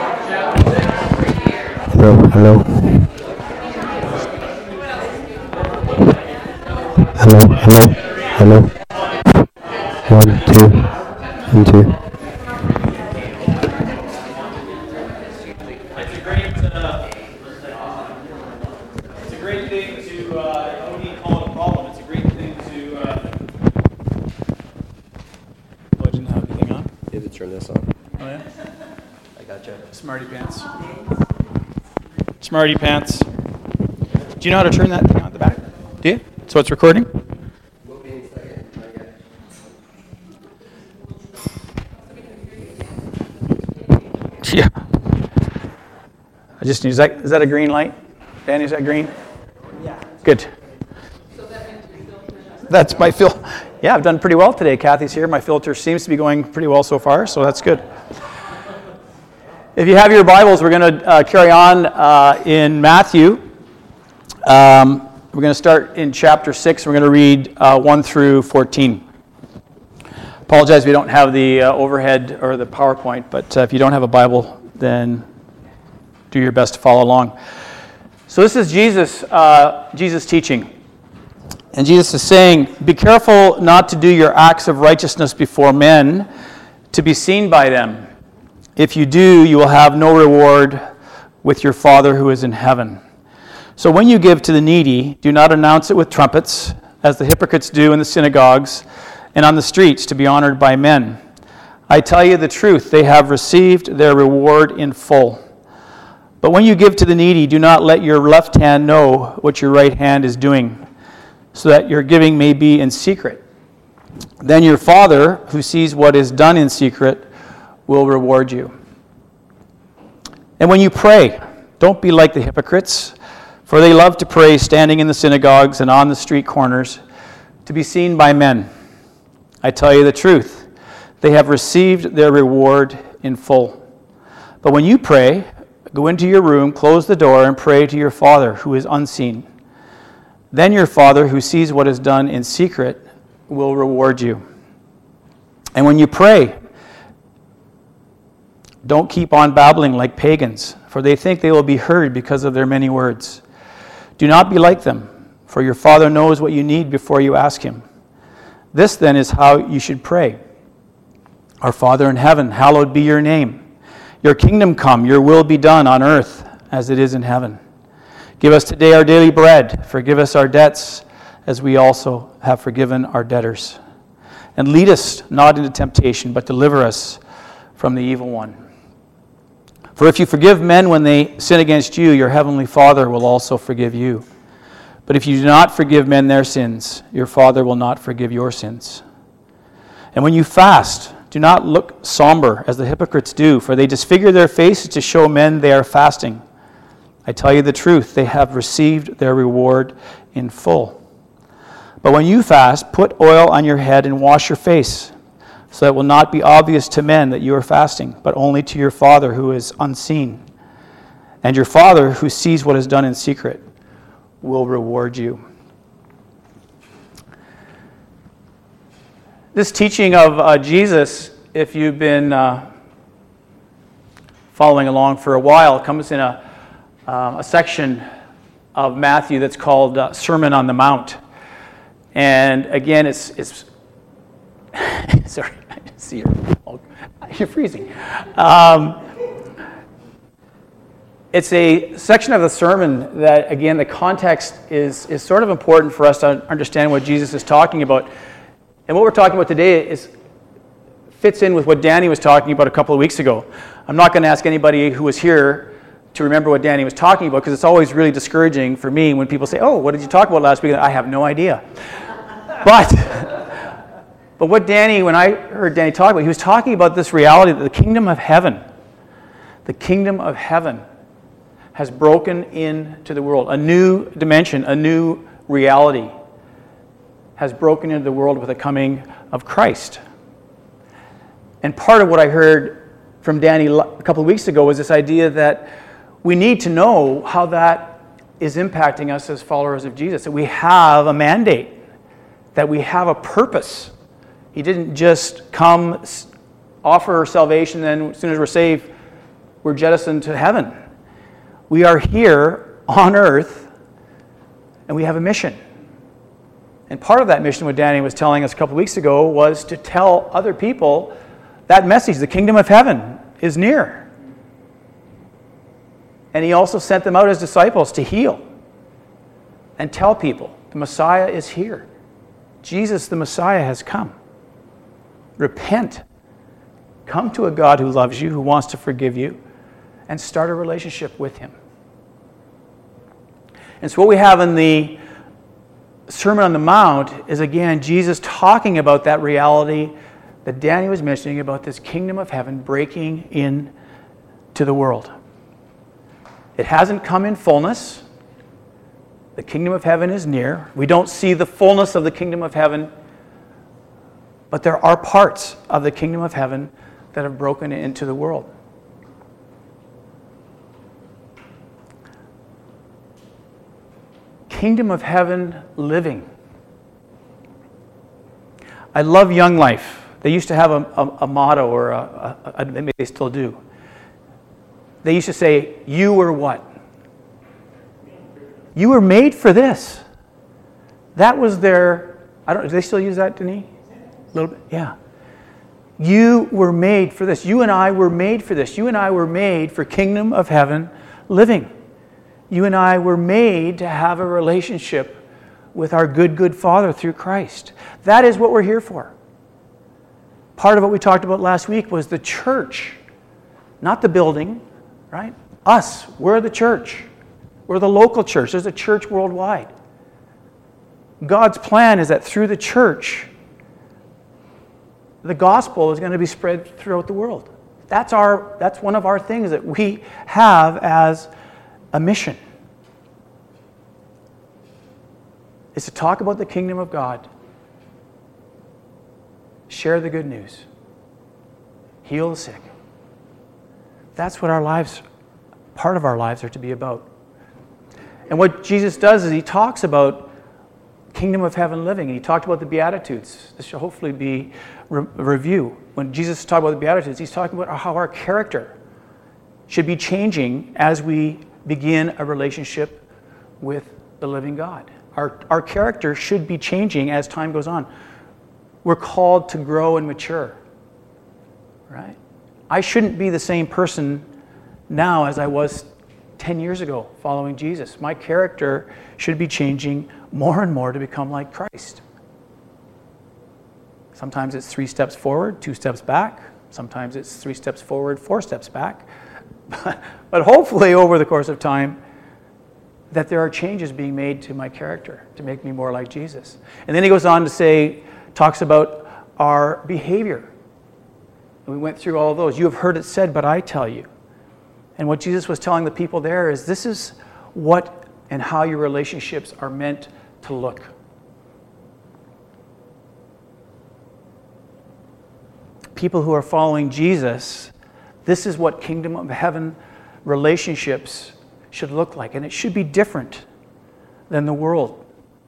Hello. Hello. 1, 2, 1, 2. It's a great thing to, I don't need to call it a problem, it's a great thing to, I didn't have anything on? You have to turn this on. Oh yeah? I gotcha. Smarty pants. Smarty pants. Do you know how to turn that thing on at the back? Do you? So it's recording? Yeah. I just need, is that a green light? Danny, is that green? Yeah. Good. So that means your filter. That's my filter. Yeah, I've done pretty well today. Kathy's here. My filter seems to be going pretty well so far, so that's good. If you have your Bibles, we're going to carry on in Matthew. We're going to start in chapter 6. We're going to read 1 through 14. Apologize if you don't have the overhead or the PowerPoint, but if you don't have a Bible, then do your best to follow along. So this is Jesus teaching. And Jesus is saying, "Be careful not to do your acts of righteousness before men, to be seen by them. If you do, you will have no reward with your Father who is in heaven. So when you give to the needy, do not announce it with trumpets, as the hypocrites do in the synagogues and on the streets to be honored by men. I tell you the truth, they have received their reward in full. But when you give to the needy, do not let your left hand know what your right hand is doing, so that your giving may be in secret. Then your Father, who sees what is done in secret, will reward you. And when you pray, don't be like the hypocrites, for they love to pray standing in the synagogues and on the street corners, to be seen by men. I tell you the truth, they have received their reward in full. But when you pray, go into your room, close the door, and pray to your Father who is unseen. Then your Father who sees what is done in secret will reward you. And when you pray, don't keep on babbling like pagans, for they think they will be heard because of their many words. Do not be like them, for your Father knows what you need before you ask him. This then is how you should pray. Our Father in heaven, hallowed be your name. Your kingdom come, your will be done on earth as it is in heaven. Give us today our daily bread. Forgive us our debts as we also have forgiven our debtors. And lead us not into temptation, but deliver us from the evil one. For if you forgive men when they sin against you, your heavenly Father will also forgive you. But if you do not forgive men their sins, your Father will not forgive your sins. And when you fast, do not look somber as the hypocrites do, for they disfigure their faces to show men they are fasting. I tell you the truth, they have received their reward in full. But when you fast, put oil on your head and wash your face, so that it will not be obvious to men that you are fasting, but only to your Father who is unseen. And your Father who sees what is done in secret will reward you." This teaching of Jesus, if you've been following along for a while, comes in a section of Matthew that's called Sermon on the Mount. And again, it's sorry, I see you're freezing. It's a section of the sermon that, again, the context is sort of important for us to understand what Jesus is talking about. And what we're talking about today fits in with what Danny was talking about a couple of weeks ago. I'm not going to ask anybody who was here to remember what Danny was talking about, because it's always really discouraging for me when people say, "Oh, what did you talk about last week?" I have no idea. But what Danny, when I heard Danny talk about, he was talking about this reality that the kingdom of heaven has broken into the world. A new dimension, a new reality has broken into the world with the coming of Christ. And part of what I heard from Danny a couple of weeks ago was this idea that we need to know how that is impacting us as followers of Jesus, that we have a mandate, that we have a purpose. He didn't just come, offer salvation, and then as soon as we're saved, we're jettisoned to heaven. We are here on earth, and we have a mission. And part of that mission, what Danny was telling us a couple weeks ago, was to tell other people that message, the kingdom of heaven is near. And he also sent them out as disciples to heal and tell people the Messiah is here. Jesus, the Messiah, has come. Repent. Come to a God who loves you, who wants to forgive you, and start a relationship with him. And so what we have in the Sermon on the Mount is, again, Jesus talking about that reality that Danny was mentioning about this kingdom of heaven breaking into the world. It hasn't come in fullness. The kingdom of heaven is near. We don't see the fullness of the kingdom of heaven, but there are parts of the kingdom of heaven that have broken into the world. Kingdom of heaven living. I love Young Life. They used to have a motto, or maybe they still do. They used to say, "You were what? You were made for this." That was their, do they still use that, Denis? A little bit, yeah. You were made for this. You and I were made for this. You and I were made for kingdom of heaven living. You and I were made to have a relationship with our good Father through Christ. That is what we're here for. Part of what we talked about last week was the church, not the building, right? Us, we're the church. We're the local church. There's a church worldwide. God's plan is that through the church, the gospel is going to be spread throughout the world. That's one of our things that we have as a mission. Is to talk about the kingdom of God, share the good news, heal the sick. That's what our lives, part of our lives, are to be about. And what Jesus does is he talks about kingdom of heaven living. And he talked about the Beatitudes. This should hopefully be a review. When Jesus talked about the Beatitudes, he's talking about how our character should be changing as we begin a relationship with the living God. Our character should be changing as time goes on. We're called to grow and mature, right? I shouldn't be the same person now as I was 10 years ago following Jesus. My character should be changing more and more to become like Christ. Sometimes it's 3 steps forward, 2 steps back. Sometimes it's 3 steps forward, 4 steps back. But hopefully over the course of time, that there are changes being made to my character to make me more like Jesus. And then he goes on to say, talks about our behavior. And we went through all of those. You have heard it said, but I tell you. And what Jesus was telling the people there is, this is what and how your relationships are meant to look. People who are following Jesus, this is what kingdom of heaven relationships should look like. And it should be different than the world.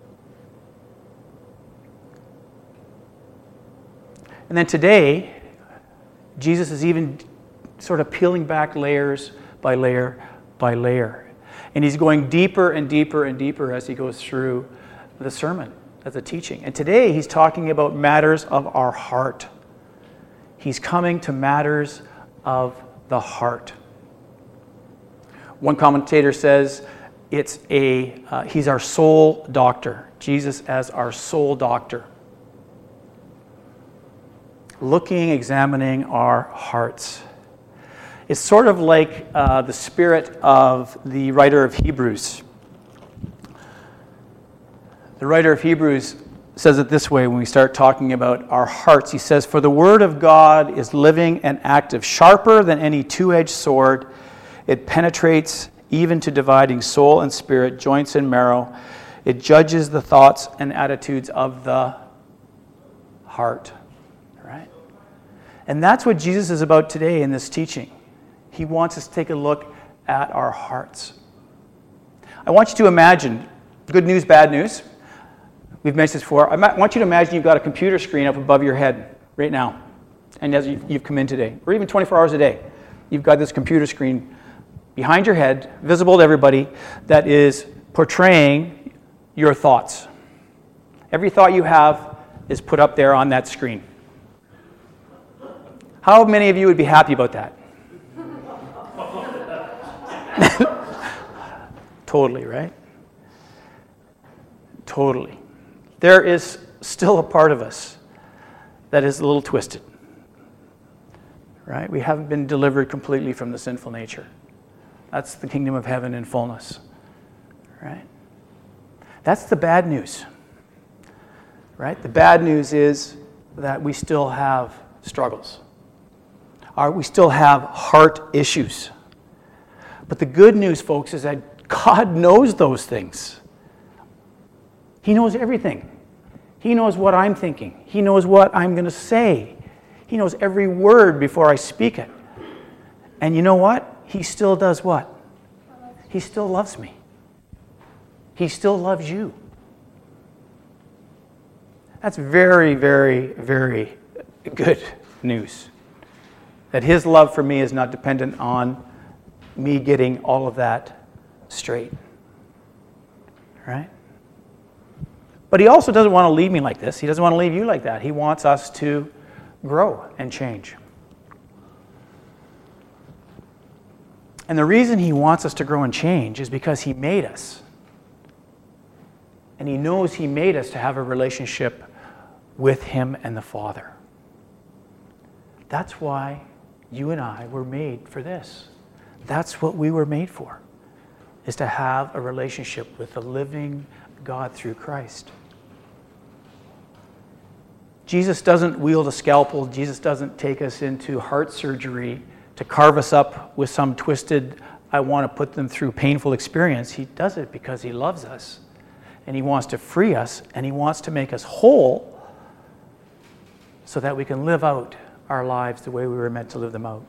And then today, Jesus is even sort of peeling back layers by layer by layer. And he's going deeper and deeper and deeper as he goes through the sermon, as a teaching. And today he's talking about matters of our heart. He's coming to matters of the heart. One commentator says he's our soul doctor. Jesus as our soul doctor. Looking, examining our hearts. It's sort of like the spirit of the writer of Hebrews. The writer of Hebrews says it this way when we start talking about our hearts. He says, "For the word of God is living and active, sharper than any two-edged sword. It penetrates even to dividing soul and spirit, joints and marrow. It judges the thoughts and attitudes of the heart." Right? And that's what Jesus is about today in this teaching. He wants us to take a look at our hearts. I want you to imagine, good news, bad news. We've mentioned this before. I want you to imagine you've got a computer screen up above your head right now, and as you've come in today, or even 24 hours a day. you've got this computer screen behind your head, visible to everybody, that is portraying your thoughts. Every thought you have is put up there on that screen. How many of you would be happy about that? Totally, right? Totally. There is still a part of us that is a little twisted, right? We haven't been delivered completely from the sinful nature. That's the kingdom of heaven in fullness, right? That's the bad news, right? The bad news is that we still have struggles. We still have heart issues. But the good news, folks, is that God knows those things. He knows everything. He knows what I'm thinking. He knows what I'm going to say. He knows every word before I speak it. And you know what? He still does what? He still loves me. He still loves you. That's very, very, very good news. That his love for me is not dependent on me getting all of that straight. Right? But he also doesn't want to leave me like this. He doesn't want to leave you like that. He wants us to grow and change. And the reason he wants us to grow and change is because he made us. And he knows he made us to have a relationship with him and the Father. That's why you and I were made for this. That's what we were made for, is to have a relationship with the living God through Christ. Jesus doesn't wield a scalpel. Jesus doesn't take us into heart surgery to carve us up with some twisted, I want to put them through painful experience. He does it because he loves us. And he wants to free us, and he wants to make us whole so that we can live out our lives the way we were meant to live them out.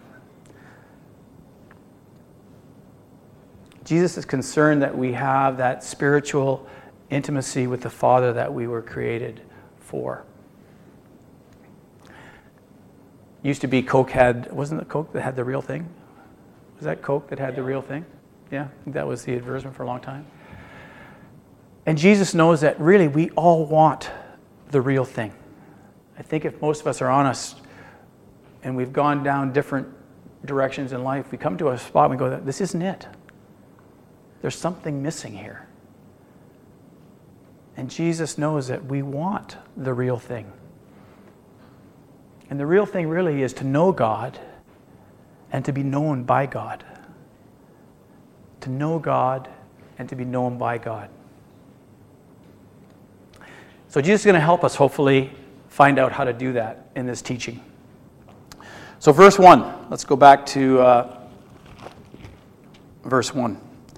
Jesus is concerned that we have that spiritual intimacy with the Father that we were created for. Used to be Coke wasn't it Coke that had the real thing? Was that Coke that had the real thing? Yeah, I think that was the advertisement for a long time. And Jesus knows that really we all want the real thing. I think if most of us are honest and we've gone down different directions in life, we come to a spot and we go, this isn't it. There's something missing here. And Jesus knows that we want the real thing. And the real thing really is to know God and to be known by God. To know God and to be known by God. So Jesus is going to help us, hopefully, find out how to do that in this teaching. So verse 1, let's go back to verse 1.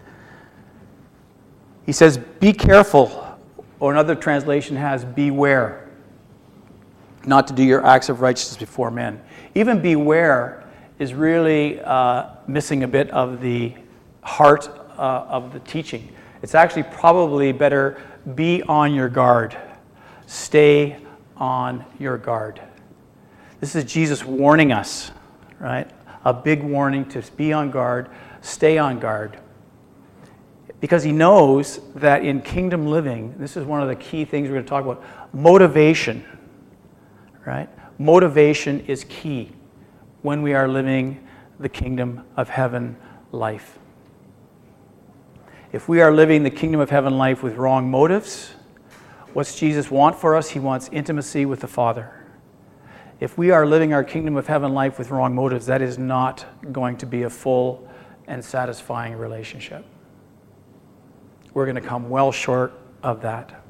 He says, be careful, or another translation has, beware, not to do your acts of righteousness before men. Even beware is really missing a bit of the heart of the teaching. It's actually probably better be on your guard. Stay on your guard. This is Jesus warning us, right? A big warning to be on guard, stay on guard. Because he knows that in kingdom living, this is one of the key things we're going to talk about, motivation, right? Motivation is key when we are living the kingdom of heaven life. If we are living the kingdom of heaven life with wrong motives, what's Jesus want for us? He wants intimacy with the Father. If we are living our kingdom of heaven life with wrong motives, that is not going to be a full and satisfying relationship. We're going to come well short of that.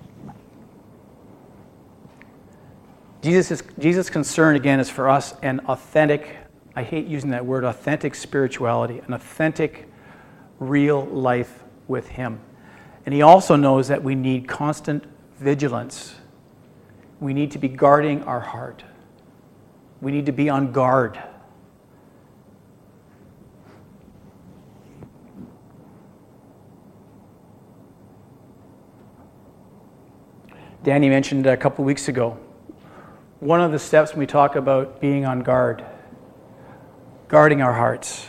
Jesus' concern, again, is for us an authentic, I hate using that word, authentic spirituality, an authentic, real life with him. And he also knows that we need constant vigilance. We need to be guarding our heart. We need to be on guard. Danny mentioned a couple weeks ago, one of the steps when we talk about being on guard, guarding our hearts.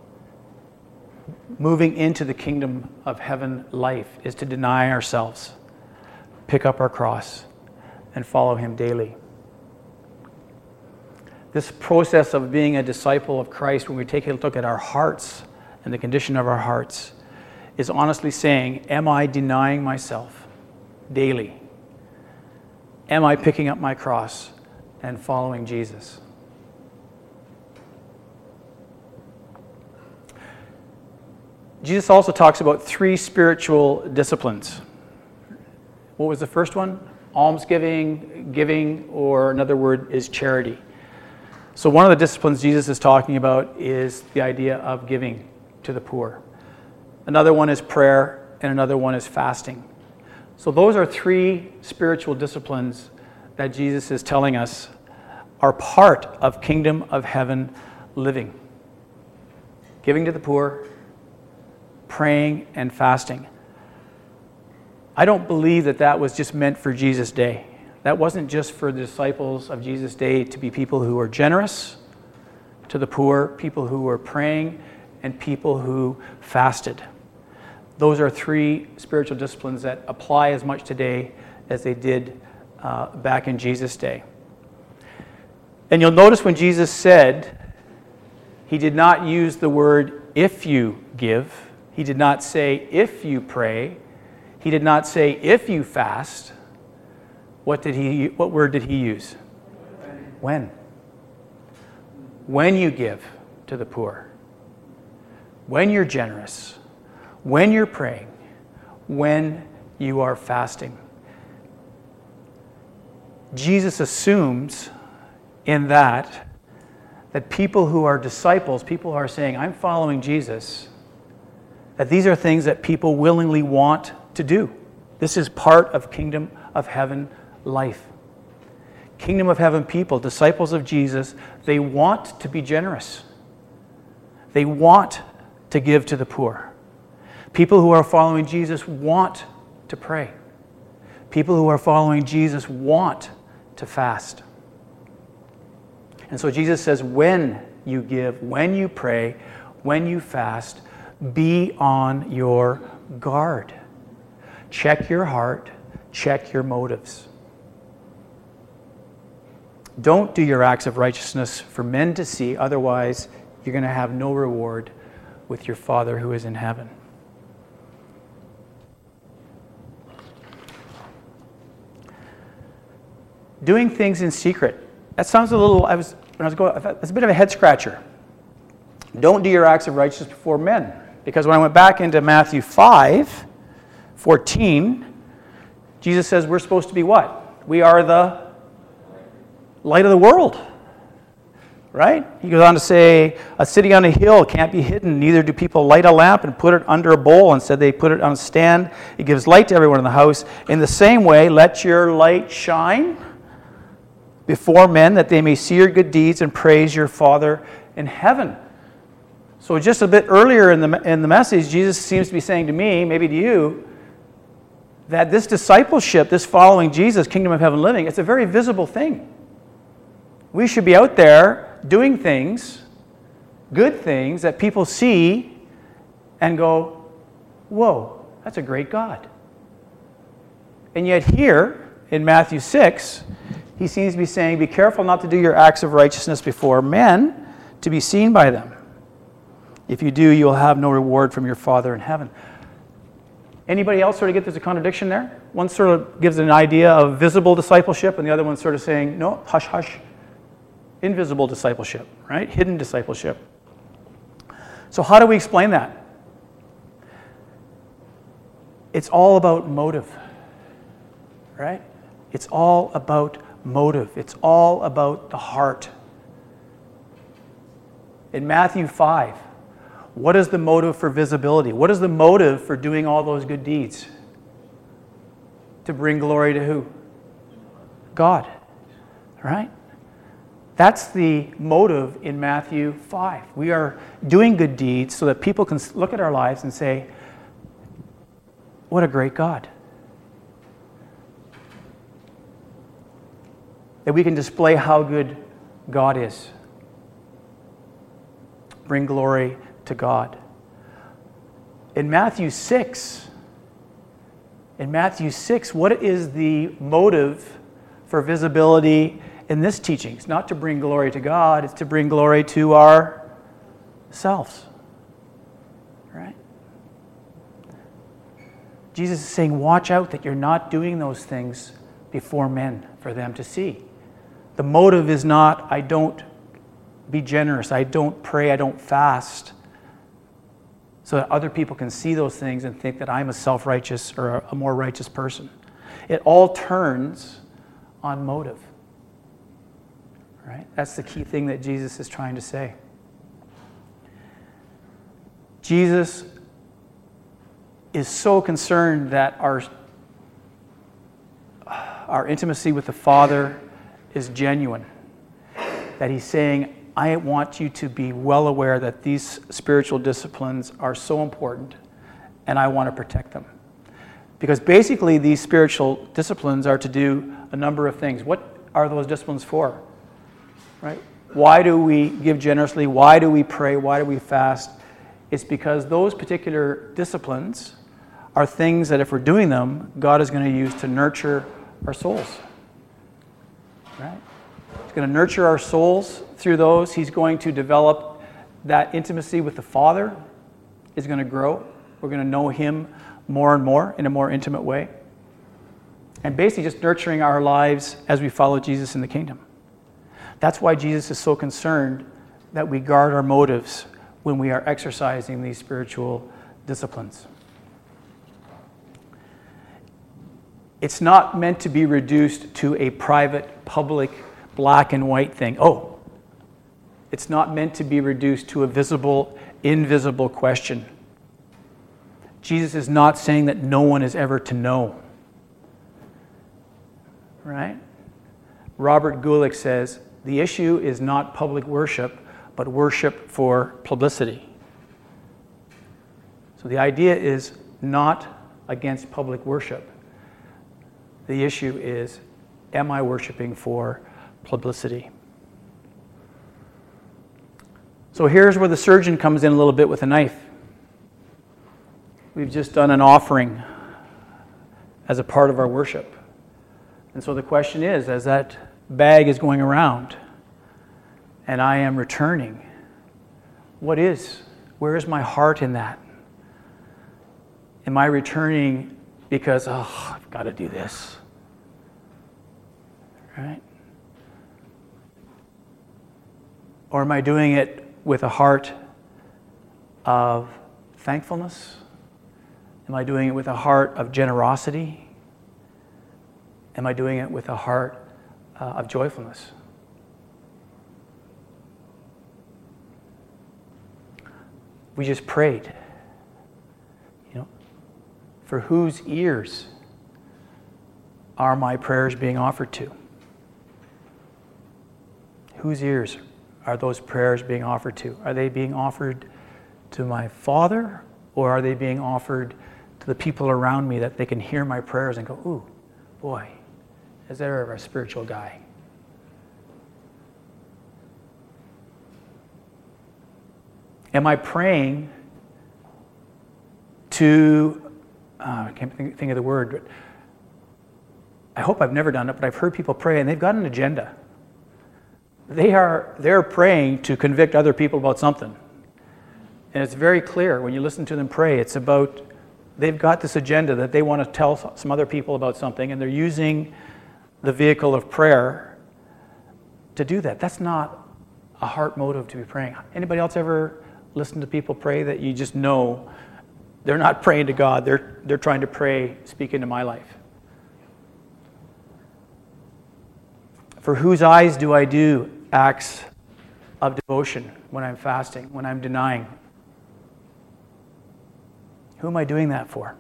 Moving into the kingdom of heaven life is to deny ourselves, pick up our cross, and follow him daily. This process of being a disciple of Christ, when we take a look at our hearts and the condition of our hearts, is honestly saying, am I denying myself daily? Am I picking up my cross and following Jesus? Jesus also talks about 3 spiritual disciplines. What was the first one? Almsgiving, giving, or another word is charity. So one of the disciplines Jesus is talking about is the idea of giving to the poor. Another one is prayer, and another one is fasting. So those are 3 spiritual disciplines that Jesus is telling us are part of kingdom of heaven living. Giving to the poor, praying, and fasting. I don't believe that was just meant for Jesus' day. That wasn't just for the disciples of Jesus' day to be people who were generous to the poor, people who were praying, and people who fasted. Those are 3 spiritual disciplines that apply as much today as they did back in Jesus' day. And you'll notice when Jesus said, he did not use the word if you give. He did not say if you pray. He did not say if you fast. What word did he use? When. When you give to the poor. When you're generous. When you're praying. When you are fasting. Jesus assumes in that people who are disciples, people who are saying, I'm following Jesus, that these are things that people willingly want to do. This is part of kingdom of heaven life. Kingdom of heaven people, disciples of Jesus, they want to be generous. They want to give to the poor. People who are following Jesus want to pray. People who are following Jesus want to fast. And so Jesus says, when you give, when you pray, when you fast, be on your guard. Check your heart, check your motives. Don't do your acts of righteousness for men to see, otherwise you're going to have no reward with your Father who is in heaven. Doing things in secret. That sounds a little, it's a bit of a head scratcher. Don't do your acts of righteousness before men. Because when I went back into Matthew 5:14, Jesus says we're supposed to be what? We are the light of the world. Right? He goes on to say, a city on a hill can't be hidden. Neither do people light a lamp and put it under a bowl. Instead, they put it on a stand. It gives light to everyone in the house. In the same way, let your light shine before men, that they may see your good deeds and praise your Father in heaven. So just a bit earlier in the message, Jesus seems to be saying to me, maybe to you, that this discipleship, this following Jesus, kingdom of heaven living, it's a very visible thing. We should be out there doing things, good things, that people see and go, whoa, that's a great God. And yet here, in Matthew 6, he seems to be saying, be careful not to do your acts of righteousness before men to be seen by them. If you do, you will have no reward from your Father in heaven. Anybody else sort of get there's a contradiction there? One sort of gives an idea of visible discipleship, and the other one's sort of saying, no, hush, hush. Invisible discipleship, right? Hidden discipleship. So how do we explain that? It's all about motive, right? It's all about motive. It's all about the heart. In Matthew 5, what is the motive for visibility? What is the motive for doing all those good deeds? To bring glory to who? God, right? That's the motive in Matthew 5. We are doing good deeds so that people can look at our lives and say, what a great God. That we can display how good God is. bring glory to God. In Matthew 6, what is the motive for visibility in this teaching? It's not to bring glory to God, it's to bring glory to ourselves. Right? Jesus is saying, watch out that you're not doing those things before men for them to see. The motive is not, I don't be generous, I don't pray, I don't fast, so that other people can see those things and think that I'm a self-righteous or a more righteous person. It all turns on motive. Right? That's the key thing that Jesus is trying to say. Jesus is so concerned that our intimacy with the Father is genuine, that he's saying, I want you to be well aware that these spiritual disciplines are so important, and I want to protect them. Because basically these spiritual disciplines are to do a number of things. What are those disciplines for? Right? Why do we give generously? Why do we pray? Why do we fast? It's because those particular disciplines are things that if we're doing them, God is going to use to nurture our souls. Right? He's going to nurture our souls through those. He's going to develop that intimacy with the Father is going to grow. We're going to know him more and more in a more intimate way. And basically just nurturing our lives as we follow Jesus in the kingdom. That's why Jesus is so concerned that we guard our motives when we are exercising these spiritual disciplines. It's not meant to be reduced to a private, public, black and white thing. Oh, it's not meant to be reduced to a visible, invisible question. Jesus is not saying that no one is ever to know. Right? Robert Gulick says, the issue is not public worship, but worship for publicity. So the idea is not against public worship. The issue is, am I worshiping for publicity? So here's where the surgeon comes in a little bit with a knife. We've just done an offering as a part of our worship. And so the question is, as that bag is going around and I am returning, where is my heart in that? Am I returning because, I've got to do this? Right? Or am I doing it with a heart of thankfulness? Am I doing it with a heart of generosity? Am I doing it with a heart of joyfulness? We just prayed. For whose ears are my prayers being offered to? Whose ears are those prayers being offered to? Are they being offered to my Father, or are they being offered to the people around me that they can hear my prayers and go, ooh, boy, is there ever a spiritual guy? Am I praying to, I can't think of the word, but I hope I've never done it, but I've heard people pray and they've got an agenda. They're praying to convict other people about something. And it's very clear when you listen to them pray, it's about, they've got this agenda that they want to tell some other people about something, and they're using the vehicle of prayer to do that. That's not a heart motive to be praying. Anybody else ever listen to people pray that you just know they're not praying to God, they're trying to pray, speak into my life? For whose eyes do I do acts of devotion when I'm fasting, when I'm denying? Who am I doing that for?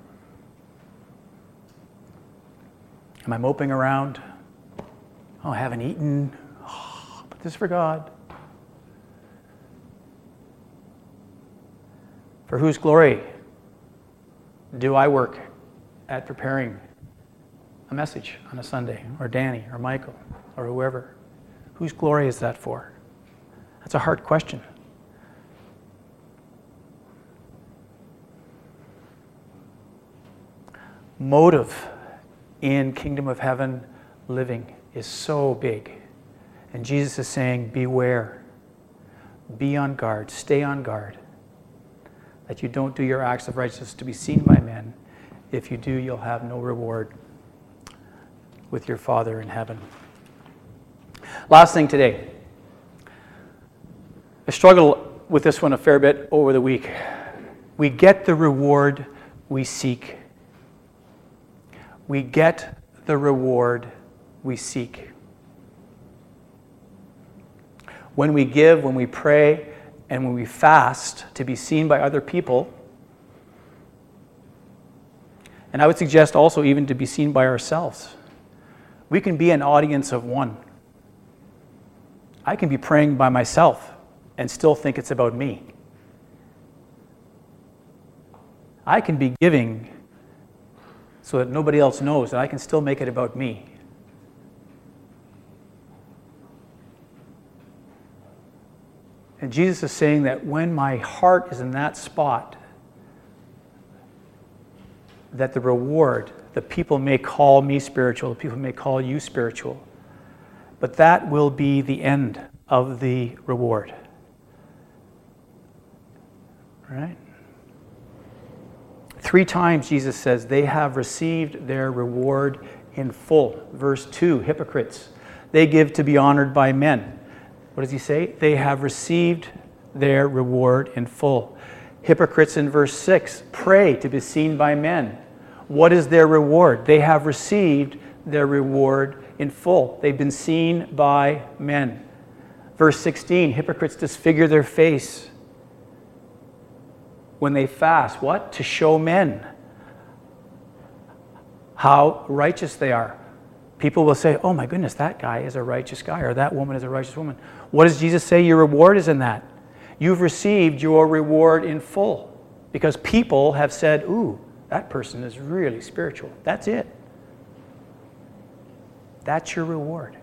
Am I moping around? Oh, I haven't eaten. Oh, but this is for God. For whose glory do I work at preparing a message on a Sunday, or Danny, or Michael, or whoever? Whose glory is that for? That's a hard question. motive in kingdom of heaven living is so big. And Jesus is saying, beware, be on guard, stay on guard, that you don't do your acts of righteousness to be seen by men. If you do, you'll have no reward with your Father in heaven. Last thing today. I struggled with this one a fair bit over the week. We get the reward we seek. We get the reward we seek. When we give, when we pray, and when we fast to be seen by other people, and I would suggest also even to be seen by ourselves, we can be an audience of one. I can be praying by myself and still think it's about me. I can be giving so that nobody else knows, and I can still make it about me. And Jesus is saying that when my heart is in that spot, that the reward, the people may call me spiritual, the people may call you spiritual, but that will be the end of the reward. Right? 3 times Jesus says they have received their reward in full. Verse 2, hypocrites, they give to be honored by men. What does he say? They have received their reward in full. Hypocrites in verse 6, pray to be seen by men. What is their reward? They have received their reward in full. They've been seen by men. Verse 16, hypocrites disfigure their face when they fast. What? To show men how righteous they are. People will say, oh my goodness, that guy is a righteous guy, or that woman is a righteous woman. What does Jesus say your reward is in that? You've received your reward in full. Because people have said, ooh, that person is really spiritual. That's it. That's your reward.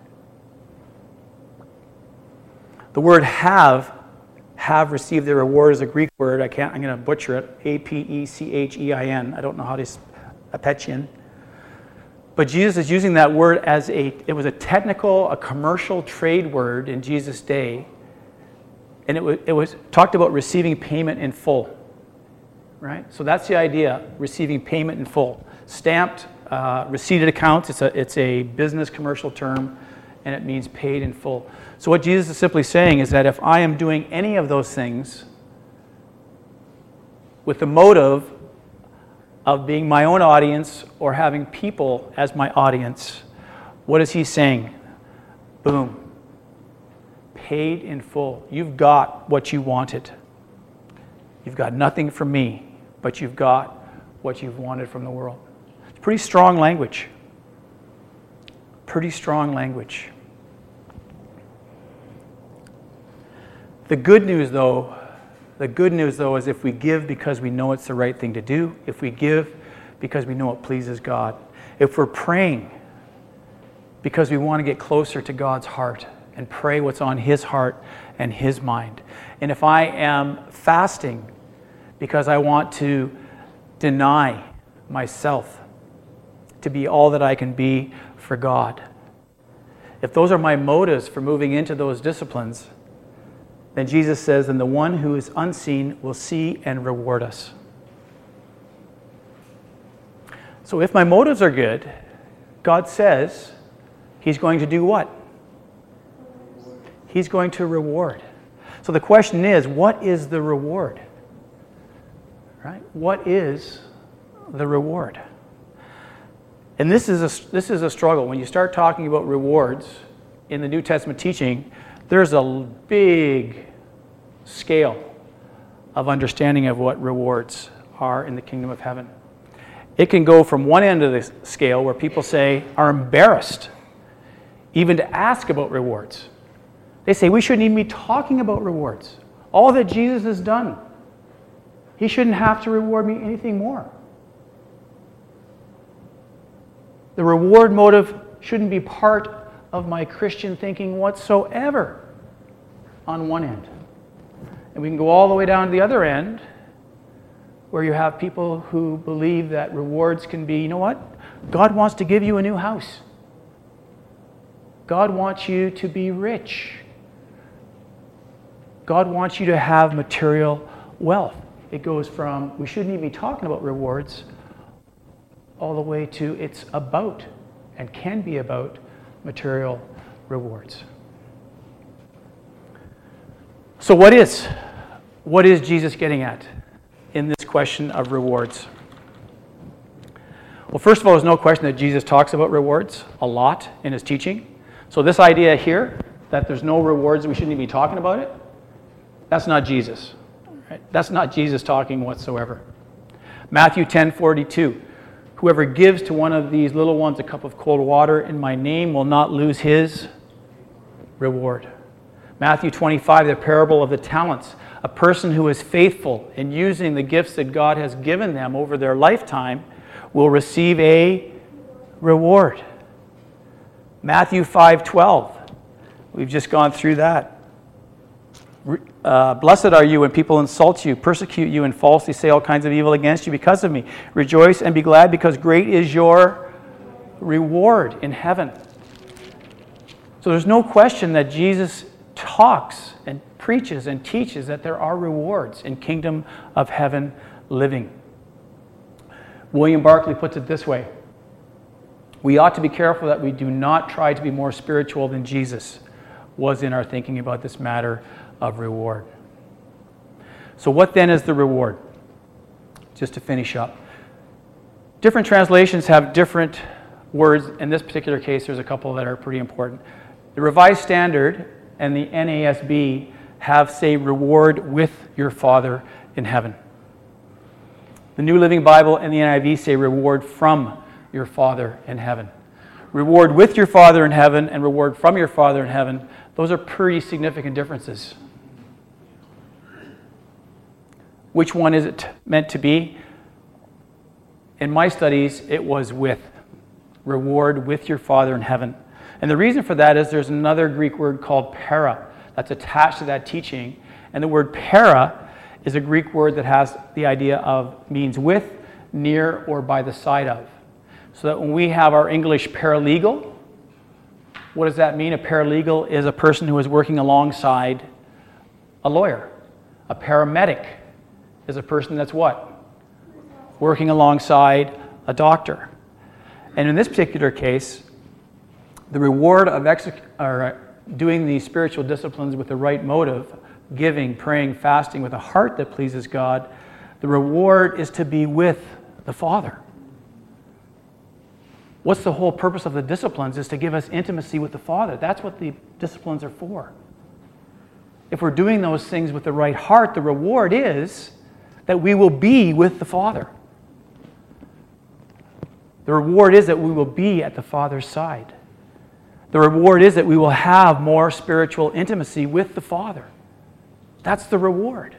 The word have received their reward is a Greek word. I'm going to butcher it. A-P-E-C-H-E-I-N. I don't know how to Apetchian. But Jesus is using that word as it was a technical, a commercial trade word in Jesus' day. And it was talked about receiving payment in full. Right? So that's the idea, receiving payment in full. Stamped, receipted accounts, it's a business commercial term, and it means paid in full. So what Jesus is simply saying is that if I am doing any of those things with the motive of being my own audience or having people as my audience, what is he saying? Boom. Paid in full. You've got what you wanted. You've got nothing from me, but you've got what you've wanted from the world. It's pretty strong language. Pretty strong language. The good news, though, is if we give because we know it's the right thing to do, if we give because we know it pleases God, if we're praying because we want to get closer to God's heart and pray what's on His heart and His mind, and if I am fasting because I want to deny myself to be all that I can be for God, if those are my motives for moving into those disciplines, then Jesus says, and the one who is unseen will see and reward us. So if my motives are good, God says He's going to do what? He's going to reward. So the question is, what is the reward? Right? What is the reward? And this is a struggle. When you start talking about rewards in the New Testament teaching, there's a big scale of understanding of what rewards are in the kingdom of heaven. It can go from one end of the scale where people are embarrassed even to ask about rewards. They say, we shouldn't even be talking about rewards. All that Jesus has done, He shouldn't have to reward me anything more. The reward motive shouldn't be part of my Christian thinking whatsoever on one end. And we can go all the way down to the other end where you have people who believe that rewards can be, you know what? God wants to give you a new house. God wants you to be rich. God wants you to have material wealth. It goes from, we shouldn't even be talking about rewards, all the way to it's about and can be about material rewards. So what is Jesus getting at in this question of rewards? Well, first of all, there's no question that Jesus talks about rewards a lot in his teaching. So this idea here, that there's no rewards, we shouldn't even be talking about it, that's not Jesus. Right? That's not Jesus talking whatsoever. Matthew 10:42, whoever gives to one of these little ones a cup of cold water in my name will not lose his reward. Matthew 25, the parable of the talents. A person who is faithful in using the gifts that God has given them over their lifetime will receive a reward. Matthew 5:12. We've just gone through that. Blessed are you when people insult you, persecute you, and falsely say all kinds of evil against you because of me. Rejoice and be glad, because great is your reward in heaven. So there's no question that Jesus talks and preaches and teaches that there are rewards in kingdom of heaven living. William Barclay puts it this way: we ought to be careful that we do not try to be more spiritual than Jesus was in our thinking about this matter of reward. So what then is the reward? Just to finish up. Different translations have different words. In this particular case, there's a couple that are pretty important. The Revised Standard and the NASB have, say, reward with your Father in heaven. The New Living Bible and the NIV say reward from your Father in heaven. Reward with your Father in heaven and reward from your Father in heaven, those are pretty significant differences. Which one is it meant to be? In my studies, it was with. Reward with your Father in heaven. And the reason for that is there's another Greek word called para that's attached to that teaching. And the word para is a Greek word that has the idea of, means with, near, or by the side of. So that when we have our English paralegal, what does that mean? A paralegal is a person who is working alongside a lawyer. A paramedic is a person that's what? Working alongside a doctor. And in this particular case, the reward of doing these spiritual disciplines with the right motive, giving, praying, fasting with a heart that pleases God, the reward is to be with the Father. What's the whole purpose of the disciplines? Is to give us intimacy with the Father. That's what the disciplines are for. If we're doing those things with the right heart, the reward is that we will be with the Father. The reward is that we will be at the Father's side. The reward is that we will have more spiritual intimacy with the Father. That's the reward.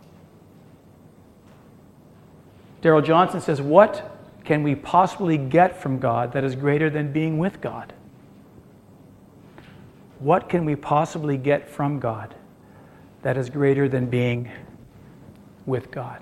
Darrell Johnson says, what can we possibly get from God that is greater than being with God? What can we possibly get from God that is greater than being with God?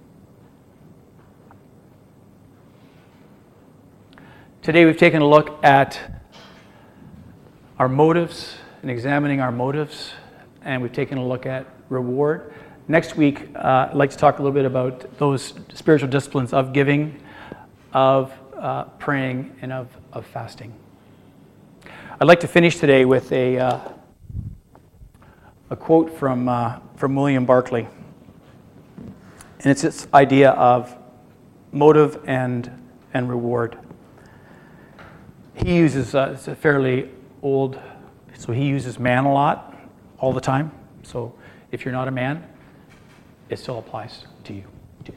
Today we've taken a look at our motives and examining our motives, and we've taken a look at reward. Next week, I'd like to talk a little bit about those spiritual disciplines of giving, of praying, and of fasting. I'd like to finish today with a quote from William Barclay, and it's this idea of motive and reward. He uses it's a fairly old, so he uses man a lot, all the time. So if you're not a man, it still applies to you.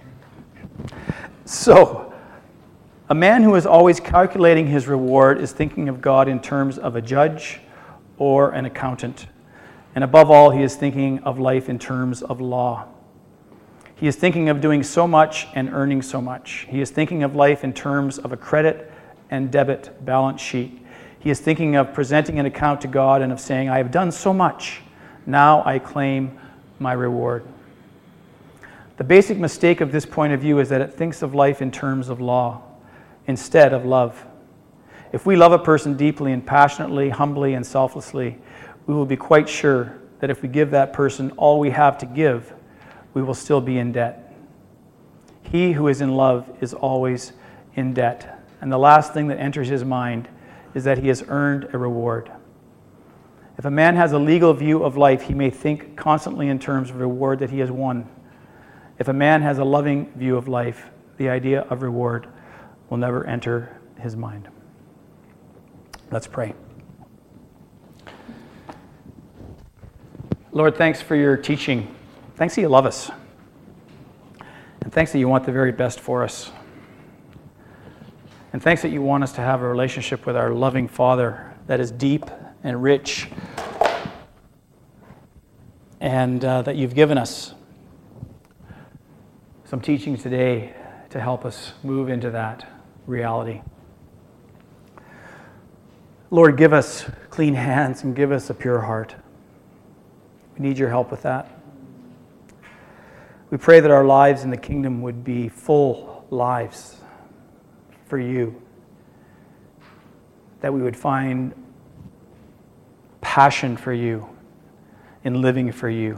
So, a man who is always calculating his reward is thinking of God in terms of a judge or an accountant. And above all, he is thinking of life in terms of law. He is thinking of doing so much and earning so much. He is thinking of life in terms of a credit and debit balance sheet. He is thinking of presenting an account to God and of saying, I have done so much. Now I claim my reward. The basic mistake of this point of view is that it thinks of life in terms of law instead of love. If we love a person deeply and passionately, humbly and selflessly, we will be quite sure that if we give that person all we have to give, we will still be in debt. He who is in love is always in debt. And the last thing that enters his mind is that he has earned a reward. If a man has a legal view of life, he may think constantly in terms of reward that he has won. If a man has a loving view of life, the idea of reward will never enter his mind. Let's pray. Lord, thanks for your teaching. Thanks that you love us. And thanks that you want the very best for us. And thanks that you want us to have a relationship with our loving Father that is deep and rich, and that you've given us some teachings today to help us move into that reality. Lord, give us clean hands and give us a pure heart. We need your help with that. We pray that our lives in the kingdom would be full lives for you, that we would find passion for you in living for you,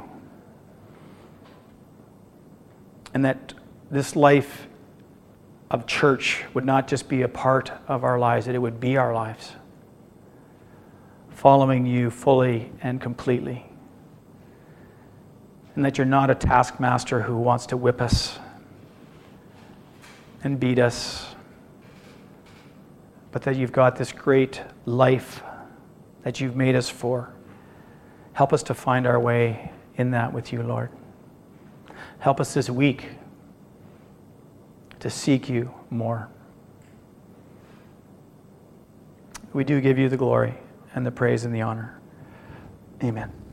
and that this life of church would not just be a part of our lives, that it would be our lives, following you fully and completely. And that you're not a taskmaster who wants to whip us and beat us, but that you've got this great life that you've made us for. Help us to find our way in that with you, Lord. Help us this week to seek you more. We do give you the glory and the praise and the honor. Amen.